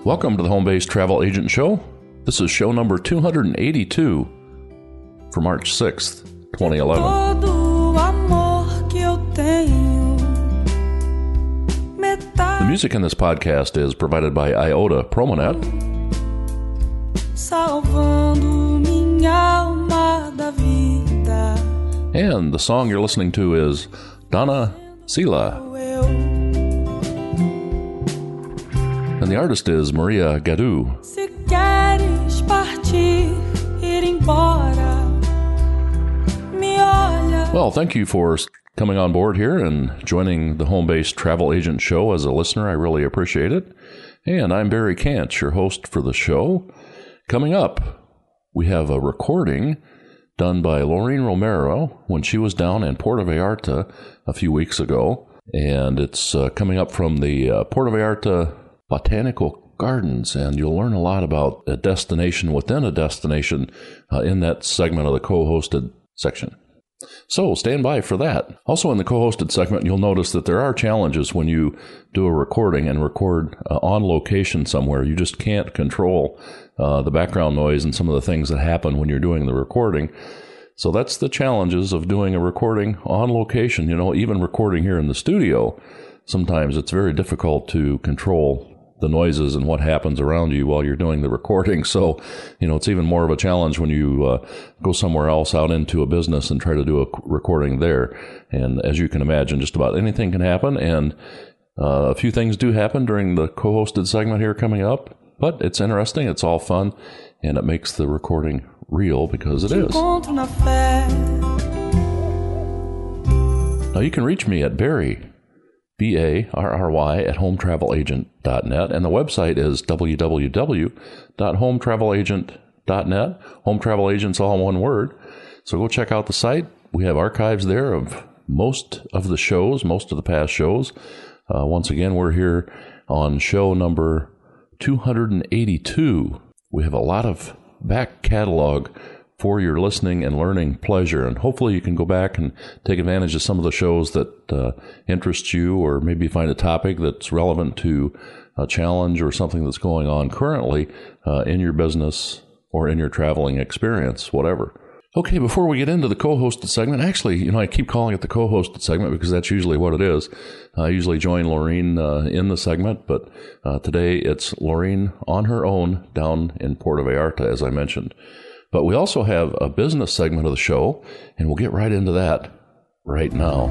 Welcome to the Home-Based Travel Agent Show. This is show number 282 for March 6th, 2011. The music in this podcast is provided by Iota Promonet. And the song you're listening to is Donna Sila. And the artist is Maria Gadu. Well, thank you for coming on board here and joining the Home-Based Travel Agent Show as a listener. I really appreciate it. And I'm Barry Kantz, your host for the show. Coming up, we have a recording done by Lorene Romero when she was down in Puerto Vallarta a few weeks ago. And it's coming up from the Puerto Vallarta Botanical Gardens, and you'll learn a lot about a destination within a destination in that segment of the co-hosted section. So stand by for that. Also in the co-hosted segment, you'll notice that there are challenges when you do a recording and record on location somewhere. You just can't control the background noise and some of the things that happen when you're doing the recording. So that's the challenges of doing a recording on location. You know, even recording here in the studio, sometimes it's very difficult to control the noises and what happens around you while you're doing the recording. So, you know, it's even more of a challenge when you go somewhere else out into a business and try to do a recording there. And as you can imagine, just about anything can happen. And a few things do happen during the co-hosted segment here coming up. But it's interesting. It's all fun. And it makes the recording real because it is. Now, you can reach me at Barry, B-A-R-R-Y, at hometravelagent.net, and the website is www.hometravelagent.net. Home Travel Agent's all one word. So go check out the site. We have archives there of most of the shows, most of the past shows. Once again, we're here on show number 282. We have a lot of back catalog for your listening and learning pleasure. And hopefully you can go back and take advantage of some of the shows that interest you, or maybe find a topic that's relevant to a challenge or something that's going on currently in your business or in your traveling experience, whatever. Okay, before we get into the co-hosted segment, actually, you know, I keep calling it the co-hosted segment because that's usually what it is. I usually join Lorene in the segment, but today it's Lorene on her own down in Puerto Vallarta, as I mentioned. But we also have a business segment of the show, and we'll get right into that right now.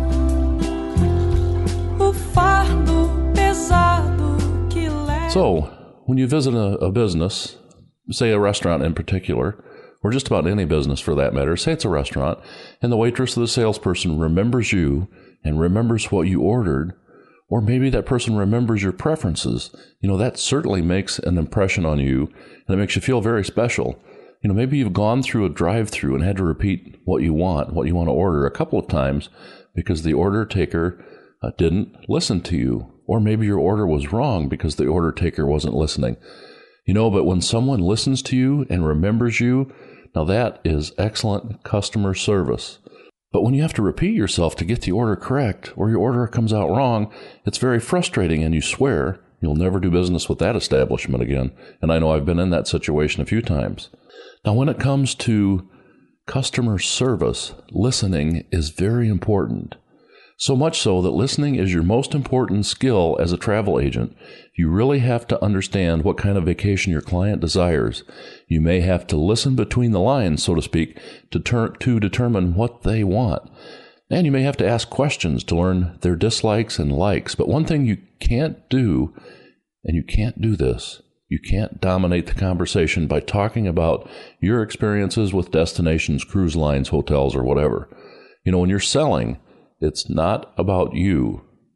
So, when you visit a business, say a restaurant in particular, or just about any business for that matter, say it's a restaurant, and the waitress or the salesperson remembers you and remembers what you ordered, or maybe that person remembers your preferences, you know, that certainly makes an impression on you, and it makes you feel very special. You know, maybe you've gone through a drive-through and had to repeat what you want to order a couple of times because the order taker didn't listen to you. Or maybe your order was wrong because the order taker wasn't listening. You know, but when someone listens to you and remembers you, now that is excellent customer service. But when you have to repeat yourself to get the order correct, or your order comes out wrong, it's very frustrating, and you swear you'll never do business with that establishment again. And I know I've been in that situation a few times. Now, when it comes to customer service, listening is very important. So much so that listening is your most important skill as a travel agent. You really have to understand what kind of vacation your client desires. You may have to listen between the lines, so to speak, to determine what they want. And you may have to ask questions to learn their dislikes and likes. But one thing you can't do, and you can't do this, you can't dominate the conversation by talking about your experiences with destinations, cruise lines, hotels, or whatever. You know, when you're selling, it's not about you.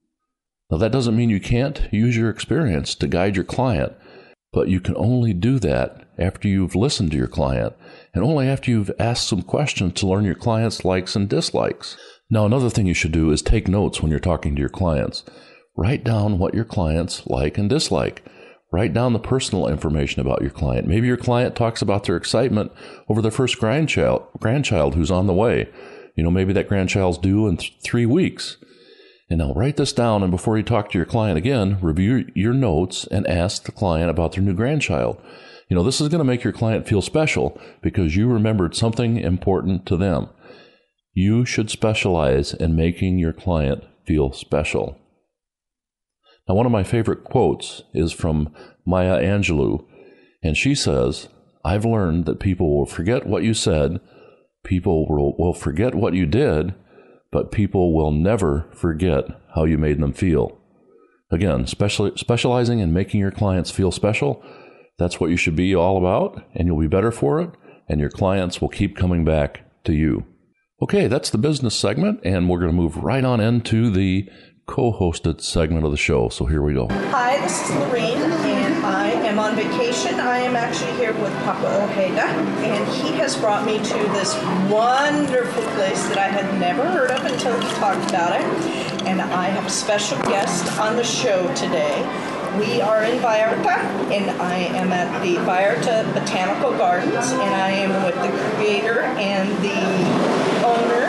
Now, that doesn't mean you can't use your experience to guide your client, but you can only do that after you've listened to your client, and only after you've asked some questions to learn your client's likes and dislikes. Now, another thing you should do is take notes when you're talking to your clients. Write down what your clients like and dislike. Write down the personal information about your client. Maybe your client talks about their excitement over their first grandchild who's on the way. You know, maybe that grandchild's due in 3 weeks. And now write this down, and before you talk to your client again, review your notes and ask the client about their new grandchild. This is going to make your client feel special because you remembered something important to them. You should specialize in making your client feel special. Now, one of my favorite quotes is from Maya Angelou, and she says, "I've learned that people will forget what you said, people will forget what you did, but people will never forget how you made them feel." Again, specializing in making your clients feel special, that's what you should be all about, and you'll be better for it, and your clients will keep coming back to you. Okay, that's the business segment, and we're going to move right on into the co-hosted segment of the show. So here we go. Hi, this is Lorene, and I am on vacation. I am actually here with Papa Ojeda, and he has brought me to this wonderful place that I had never heard of until he talked about it. And I have a special guest on the show today. We are in Vallarta, and I am at the Vallarta Botanical Gardens, and I am with the creator and the owner,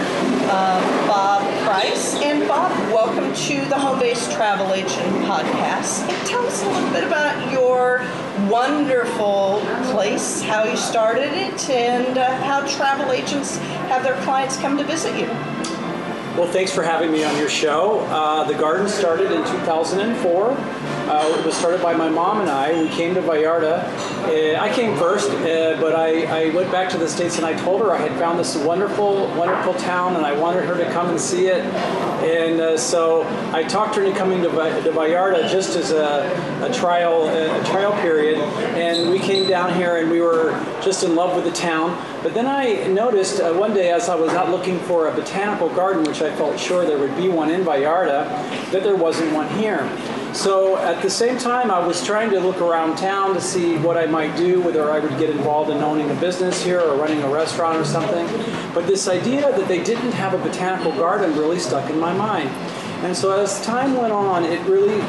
Bob Price. And Bob, welcome to the Home Base Travel Agent Podcast. And tell us a little bit about your wonderful place, how you started it, and how travel agents have their clients come to visit you. Well, thanks for having me on your show. The garden started in 2004. It was started by my mom and I. We came to Vallarta. I came first, but I went back to the States and I told her I had found this wonderful, wonderful town and I wanted her to come and see it. And so I talked her into coming to Vallarta just as a trial period. And we came down here and we were just in love with the town. But then I noticed one day as I was out looking for a botanical garden, which I felt sure there would be one in Vallarta, that there wasn't one here. So at the same time, I was trying to look around town to see what I might do, whether I would get involved in owning a business here or running a restaurant or something. But this idea that they didn't have a botanical garden really stuck in my mind. And so as time went on, it really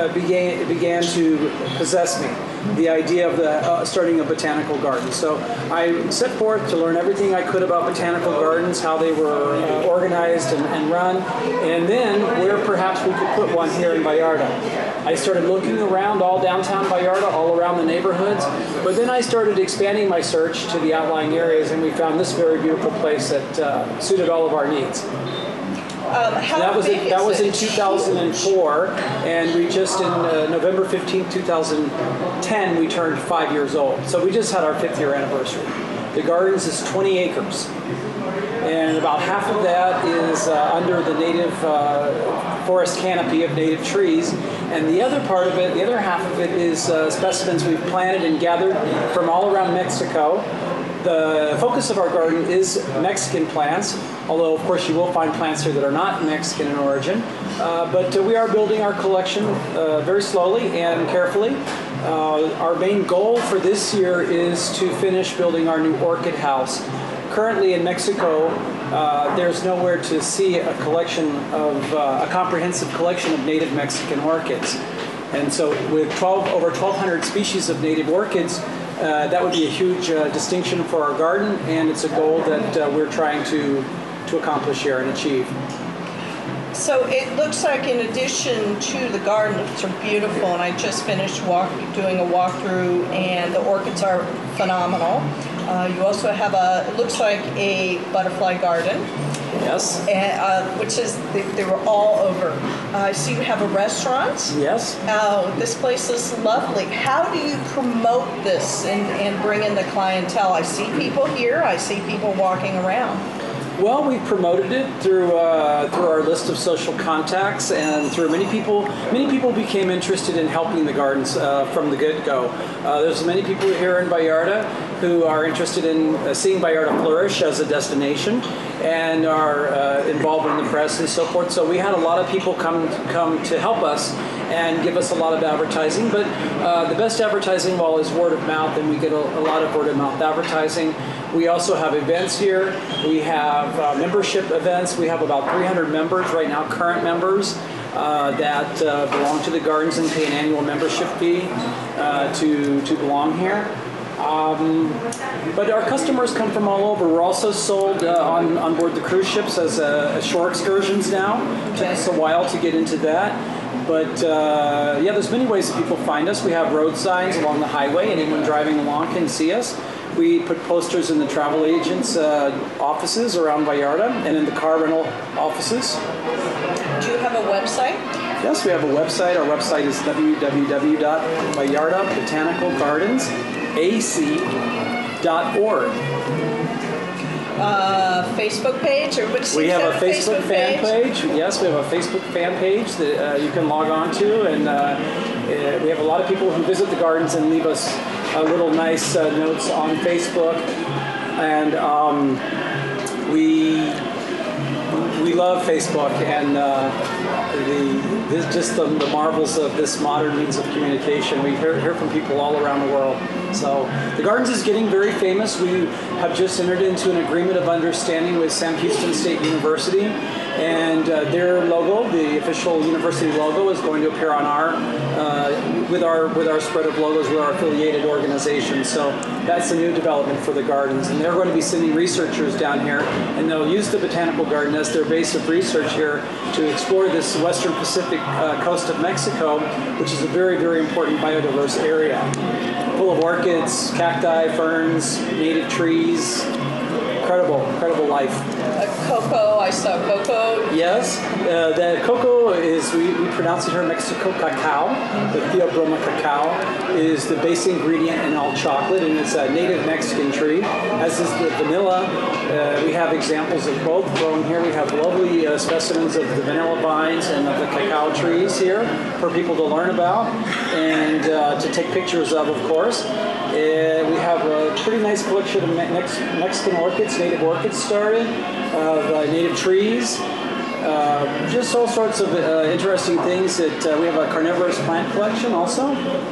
began to possess me, the idea of starting a botanical garden. So I set forth to learn everything I could about botanical gardens, how they were organized and run, and then where perhaps we could put one here in Vallarta. I started looking around all downtown Vallarta, all around the neighborhoods, but then I started expanding my search to the outlying areas, and we found this very beautiful place that suited all of our needs. That was in 2004, and we just in November 15, 2010, we turned 5 years old. So we just had our 5th year anniversary. The gardens is 20 acres, and about half of that is under the native forest canopy of native trees, and the other part of it, the other half of it is specimens we've planted and gathered from all around Mexico. The focus of our garden is Mexican plants, although of course you will find plants here that are not Mexican in origin. But we are building our collection very slowly and carefully. Our main goal for this year is to finish building our new orchid house. Currently in Mexico, there's nowhere to see a collection of a comprehensive collection of native Mexican orchids. And so with over 1,200 species of native orchids, that would be a huge distinction for our garden, and it's a goal that we're trying to accomplish here and achieve. So it looks like in addition to the garden, which are beautiful, and I just finished doing a walkthrough, and the orchids are phenomenal. You also have it looks like a butterfly garden. Yes. Which is, they were all over. I see you have a restaurant. Yes. This place is lovely. How do you promote this and bring in the clientele? I see people here. I see people walking around. Well, we promoted it through our list of social contacts, and through many people became interested in helping the gardens from the get-go. There's many people here in Vallarta who are interested in seeing Vallarta flourish as a destination and are involved in the press and so forth. So we had a lot of people come to help us and give us a lot of advertising. But the best advertising of all is word of mouth, and we get a lot of word of mouth advertising. We also have events here. We have membership events. We have about 300 members right now, current members that belong to the gardens and pay an annual membership fee to belong here. But our customers come from all over. We're also sold on board the cruise ships as shore excursions now. It took us a while to get into that. But yeah, there's many ways that people find us. We have road signs along the highway. Anyone driving along can see us. We put posters in the travel agents' offices around Vallarta and in the car rental offices. Do you have a website? Yes, we have a website. Our website is www.vallartabotanicalgardensac.org. Facebook page? We have a Facebook fan page. Yes, we have a Facebook fan page that you can log on to, and we have a lot of people who visit the gardens and leave us little nice notes on Facebook, and we love Facebook and the marvels of this modern means of communication. We hear from people all around the world. So the Gardens is getting very famous. We have just entered into an agreement of understanding with Sam Houston State University, and their logo, the official university logo, is going to appear on our with our spread of logos with our affiliated organizations. So that's a new development for the Gardens, and they're going to be sending researchers down here, and they'll use the Botanical Garden as their base of research here to explore this western Pacific coast of Mexico, which is a very, very important biodiverse area, full of orchids, cacti, ferns, native trees. Incredible life. Cocoa, I saw cocoa. Yes, the cocoa is, we pronounce it here in Mexico, cacao. The Theobroma cacao is the base ingredient in all chocolate, and it's a native Mexican tree, as is the vanilla. We have examples of both growing here. We have lovely specimens of the vanilla vines and of the cacao trees here for people to learn about and to take pictures of course. We have a pretty nice collection of Mexican orchids, native orchids started, native trees, just all sorts of interesting things. That we have a carnivorous plant collection also.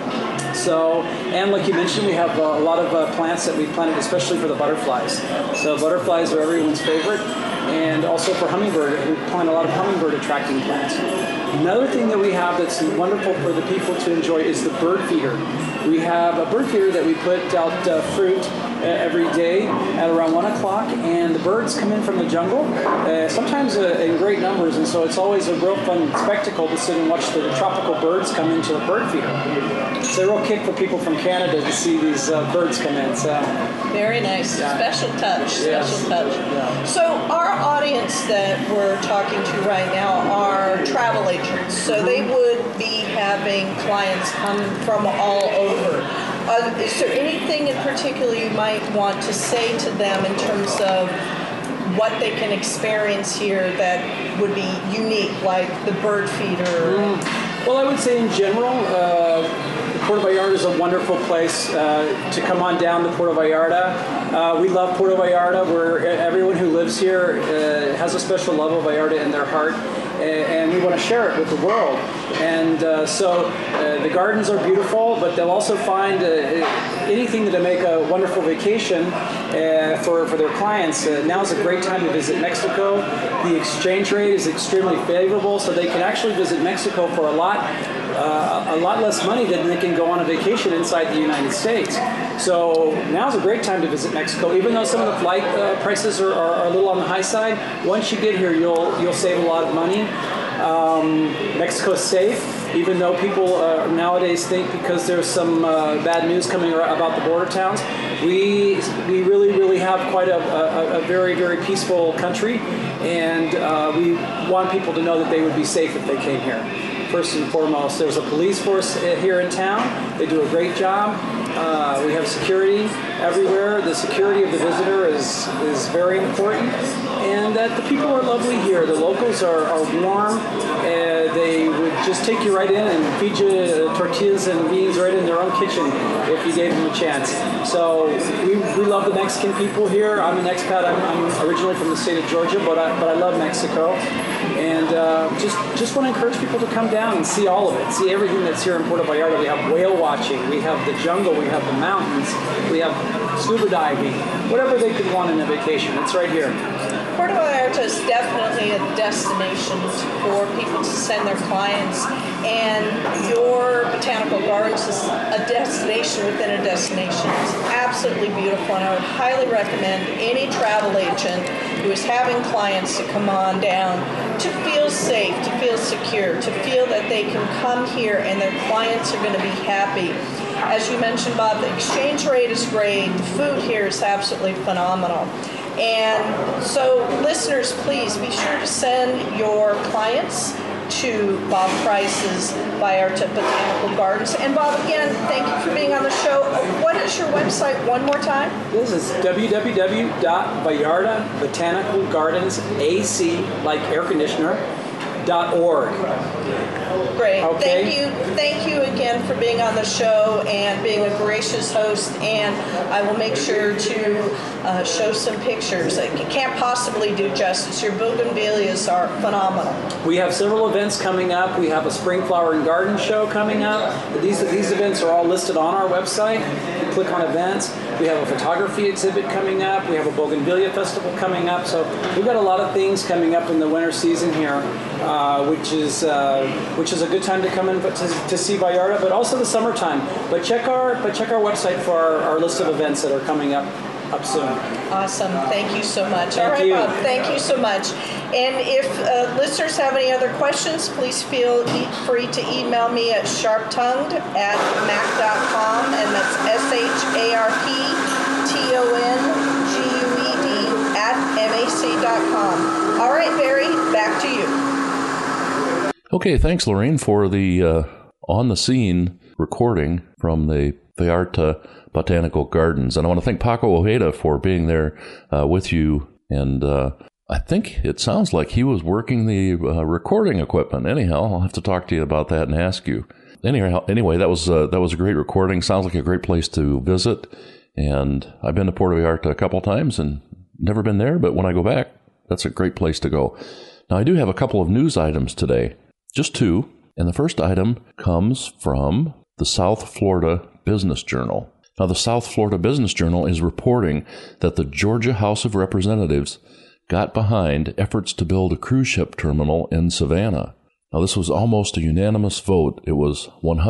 So, and like you mentioned, we have a lot of plants that we planted especially for the butterflies. So butterflies are everyone's favorite, and also for hummingbird, we plant a lot of hummingbird attracting plants. Another thing that we have that's wonderful for the people to enjoy is the bird feeder. We have a bird feeder that we put out fruit every day at around 1 o'clock, and the birds come in from the jungle, sometimes in great numbers, and so it's always a real fun spectacle to sit and watch the tropical birds come into the bird feeder. It's a real kick for people from Canada to see these birds come in. So very nice. Yeah. Special touch. Yes. Special touch. Yeah. So our audience that we're talking to right now are travel agents. So they would be having clients come from all over. Is there anything in particular you might want to say to them in terms of what they can experience here that would be unique, like the bird feeder? Well, I would say in general, Puerto Vallarta is a wonderful place to come on down to Puerto Vallarta. We love Puerto Vallarta. Everyone who lives here has a special love of Vallarta in their heart, and we want to share it with the world. And so the gardens are beautiful, but they'll also find anything to make a wonderful vacation for their clients. Now is a great time to visit Mexico. The exchange rate is extremely favorable, so they can actually visit Mexico for a lot less money than they can go on a vacation inside the United States. So now's a great time to visit Mexico, even though some of the flight prices are a little on the high side. Once you get here, you'll save a lot of money. Mexico's safe, even though people nowadays think because there's some bad news coming about the border towns. We really have quite a very, very peaceful country, and we want people to know that they would be safe if they came here. First and foremost, there's a police force here in town. They do a great job. We have security everywhere. The security of the visitor is very important, and that the people are lovely here. The locals are warm. They would just take you right in and feed you tortillas and beans right in their own kitchen if you gave them a chance. So we love the Mexican people here. I'm an expat. I'm originally from the state of Georgia, but I love Mexico, and just want to encourage people to come down and see all of it. See everything that's here in Puerto Vallarta. We have whale watching. We have the jungle. We have the mountains. We have scuba diving. Whatever they could want in a vacation, it's right here. Puerto Vallarta is definitely a destination for people to send their clients, and your botanical gardens is a destination within a destination. It's absolutely beautiful, and I would highly recommend any travel agent who is having clients to come on down to feel safe, to feel secure, to feel that they can come here and their clients are going to be happy. As you mentioned, Bob, the exchange rate is great. The food here is absolutely phenomenal. And so, listeners, please be sure to send your clients to Bob Price's Vallarta Botanical Gardens. And Bob, again, thank you for being on the show. What is your website one more time? This is www.vallartabotanicalgardensac, like air conditioner, .org. Great. Okay. Thank you again for being on the show and being a gracious host. And I will make sure to show some pictures. I can't possibly do justice. Your bougainvilleas are phenomenal. We have several events coming up. We have a spring flower and garden show coming up. These events are all listed on our website. You click on events. We have a photography exhibit coming up. We have a bougainvillea festival coming up. So we've got a lot of things coming up in the winter season here, which is a good time to come in to see Vallarta, but also the summertime. But check our website for our list of events that are coming up soon. Awesome. Thank you so much. Thank All right, you. Bob. Thank you so much. And if listeners have any other questions, please feel free to email me at sharptongued@mac.com, and that's sharptongued@mac.com. All right, Barry, back to you. Okay, thanks, Lorraine, for the on-the-scene recording from the Vallarta Botanical Gardens. And I want to thank Paco Ojeda for being there with you. And I think it sounds like he was working the recording equipment. Anyhow, I'll have to talk to you about that and ask you. Anyway, that was a great recording. Sounds like a great place to visit. And I've been to Puerto Vallarta a couple times and never been there, but when I go back, that's a great place to go. Now, I do have a couple of news items today. Just two. And the first item comes from the South Florida Business Journal. Now, the South Florida Business Journal is reporting that the Georgia House of Representatives got behind efforts to build a cruise ship terminal in Savannah. Now, this was almost a unanimous vote. It was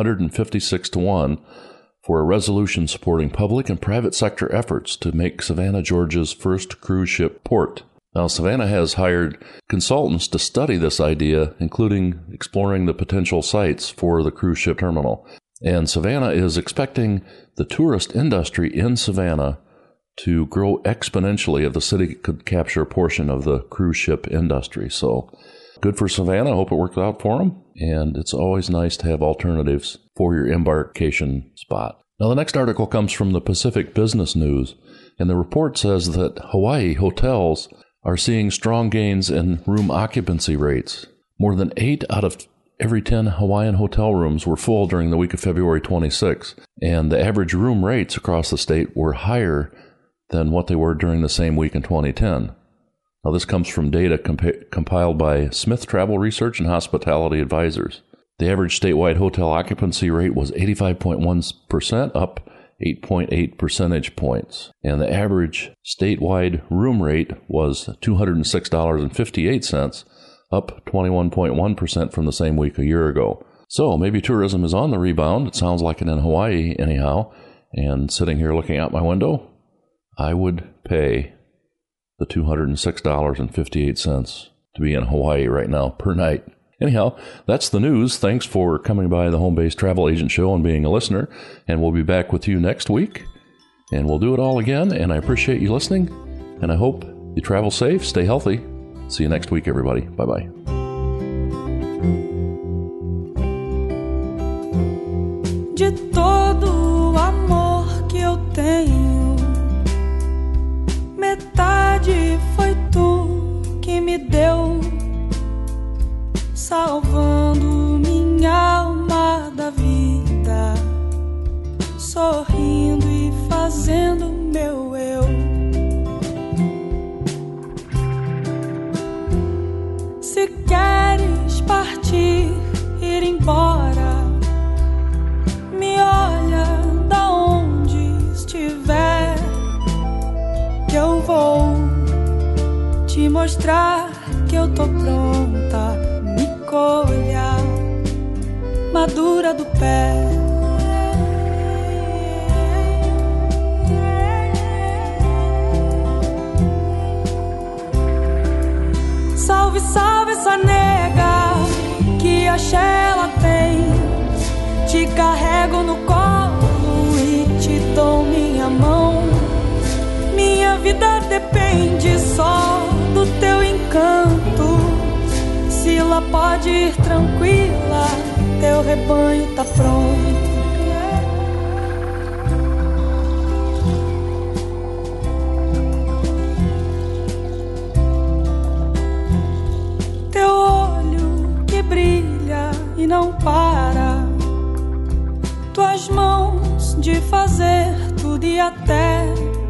156-1 for a resolution supporting public and private sector efforts to make Savannah, Georgia's first cruise ship port. Now, Savannah has hired consultants to study this idea, including exploring the potential sites for the cruise ship terminal. And Savannah is expecting the tourist industry in Savannah to grow exponentially if the city could capture a portion of the cruise ship industry. So good for Savannah. I hope it works out for them. And it's always nice to have alternatives for your embarkation spot. Now, the next article comes from the Pacific Business News, and the report says that Hawaii hotels are seeing strong gains in room occupancy rates. More than 8 out of every 10 Hawaiian hotel rooms were full during the week of February 26, and the average room rates across the state were higher than what they were during the same week in 2010. Now, this comes from data compiled by Smith Travel Research and Hospitality Advisors. The average statewide hotel occupancy rate was 85.1%, up 8.8 percentage points. And the average statewide room rate was $206.58, up 21.1% from the same week a year ago. So maybe tourism is on the rebound. It sounds like it in Hawaii anyhow. And sitting here looking out my window, I would pay the $206.58 to be in Hawaii right now per night. Anyhow, that's the news. Thanks for coming by the Home Base Travel Agent Show and being a listener. And we'll be back with you next week. And we'll do it all again. And I appreciate you listening. And I hope you travel safe, stay healthy. See you next week, everybody. Bye-bye. De todo o amor que eu tenho, metade foi tu que me deu, salvando minha alma da vida, sorrindo e fazendo meu eu. Se queres partir, ir embora, me olha da onde estiver, que eu vou te mostrar mostrar que eu tô pronta, me colha madura do pé. Salve, salve essa nega que axé ela tem. Te carrego no colo e te dou minha mão. Minha vida depende só do teu encanto. Sila pode ir tranquila, teu rebanho tá pronto. Teu olho que brilha e não para, tuas mãos de fazer tudo e até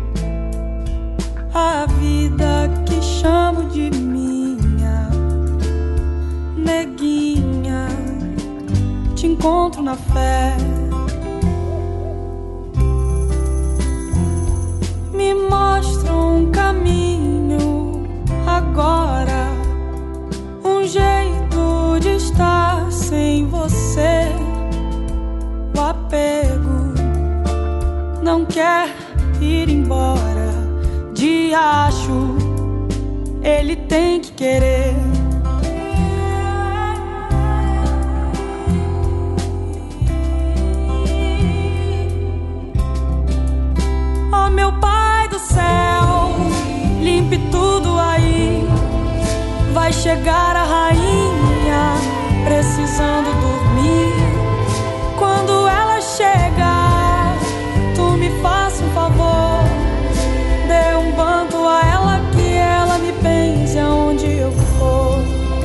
a vida que chamo de minha. Neguinha, te encontro na fé. Me mostra um caminho agora, um jeito de estar sem você. O apego não quer ir embora. Diacho, ele tem que querer. Oh, meu pai do céu, limpe tudo aí. Vai chegar a rainha precisando dormir. Quando ela chegar, tu me faça um favor, dê um banto a ela que ela me benze aonde eu for.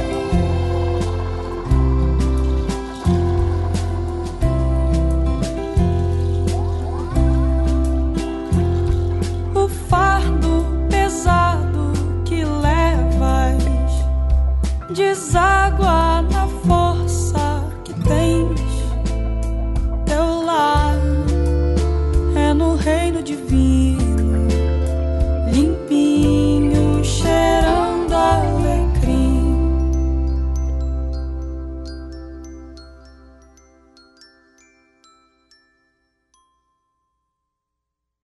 O fardo pesado que levas deságua na força que tens. Teu lar é no reino divino.